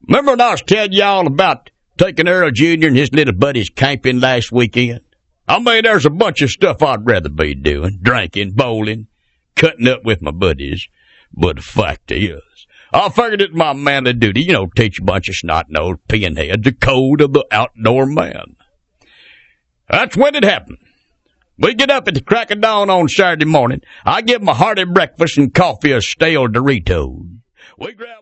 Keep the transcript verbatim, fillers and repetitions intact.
Remember when I was telling y'all about taking Earl Junior and his little buddies camping last weekend? I mean, there's a bunch of stuff I'd rather be doing. Drinking, bowling, cutting up with my buddies. But the fact is, I figured it's my manly duty, you know, teach a bunch of snot-nosed pinheads the code of the outdoor man. That's when it happened. We get up at the crack of dawn on Saturday morning. I give 'em a hearty breakfast and coffee of stale Doritos. We grab